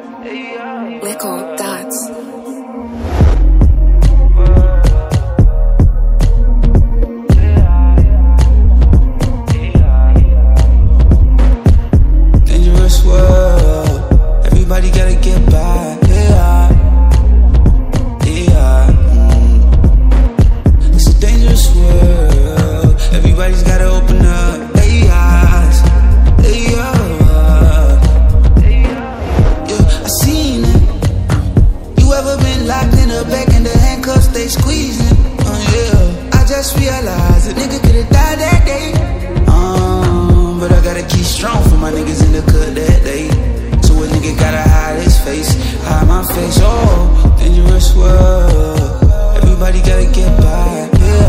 Little dots. Dangerous world, everybody gotta get by. It's a dangerous world, everybody's gotta open up their eyes. I seen it. You ever been locked in the back and the handcuffs they squeezing? I just realized a nigga could've died that day. But I gotta keep strong for my niggas in the cut that day. So a nigga gotta hide his face, hide my face. Oh, dangerous world, everybody gotta get by.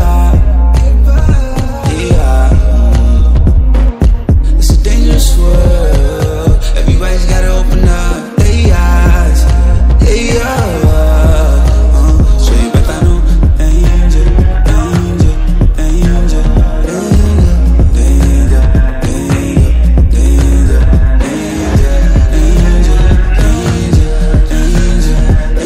It's a dangerous world, everybody's gotta open up their eyes. So you better know, angel, angel, angel, angel, angel, angel, angel, angel,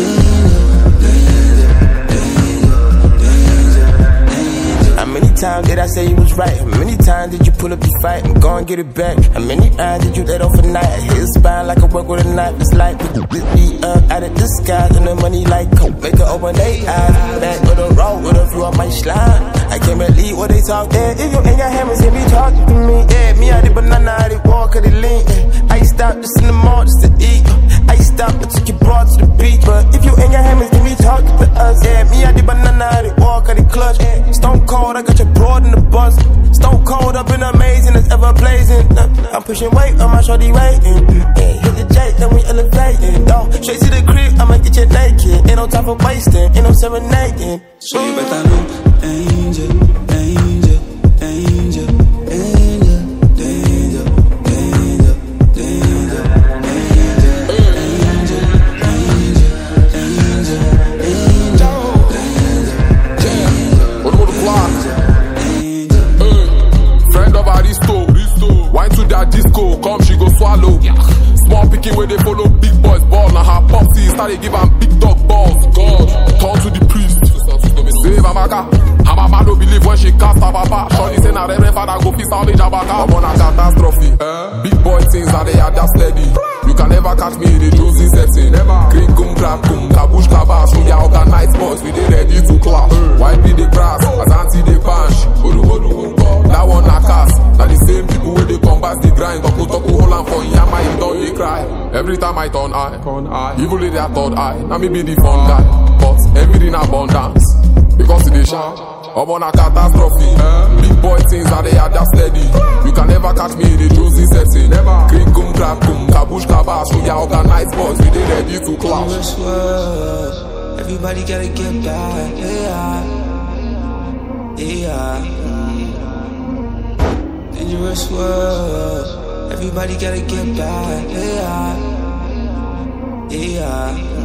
angel. How many times did I say you was right? How many times did you pull up the fight and go and get it back? How many times did you let off a night? I hit his spine like a work with a knife. It's like we be up out of the sky and the money like coke. Make her open their eyes. Back with a roll with a few of my slime. I can't believe what they talk there. If you ain't got hammers, they be talking to me. Yeah, me out the banana, I the walk, I the lean. I stopped just in the mall just to eat. I stopped and took your broad to the beach. But if you ain't got hammers, they be talking to us. Yeah, me out the banana, I the walk, I the clutch. Stone cold, I got your broad in the bus. Stone cold, I've been amazing, it's ever blazing. I'm pushing weight on my shorty waiting. Hit the J, then we elevating. Straight to the crib, I'ma get you naked. Ain't no time for wasting, ain't no serenading. So you better know, angel, angel, angel, angel, danger, danger, danger, angel, angel, angel, angel, angel, what about the block? Friend of Aristo, wine to that disco, come she go swallow. Small picking where they follow big boys ball. Now her popsy started give am big dog balls. God, turn to the priest. Save Amaka. Her mama don't believe when she cast her papa. Shorty say na reverend father go fist all the jabaka. I'm on a catastrophe. Big boy things are they are just steady. You can never catch me in the Josie setting. Green kum crap kum kabush kabash. We are organized boys, we dey ready to clash. White be the grass, as anti the punch. That one na cast. Now the same people where they combat the grind. Toku hold on for yama, you don't they cry. Every time I turn eye, evil lady I thought I. Now me be the fun guy, but everything abundance. Because it is sharp, I'm on a catastrophe. Big boy things are they are just steady. You can never catch me in the Josie setting. Green kum crap kum kabush kabash. We are organized boys, we dey ready to clash. Dangerous world, everybody gotta get by. Dangerous world, everybody gotta get by.